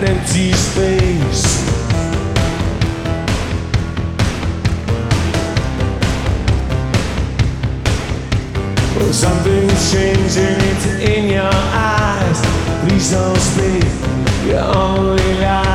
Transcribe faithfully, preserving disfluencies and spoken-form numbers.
an empty space. Well, something's changing, it's in your eyes. Please don't speak, you only lie.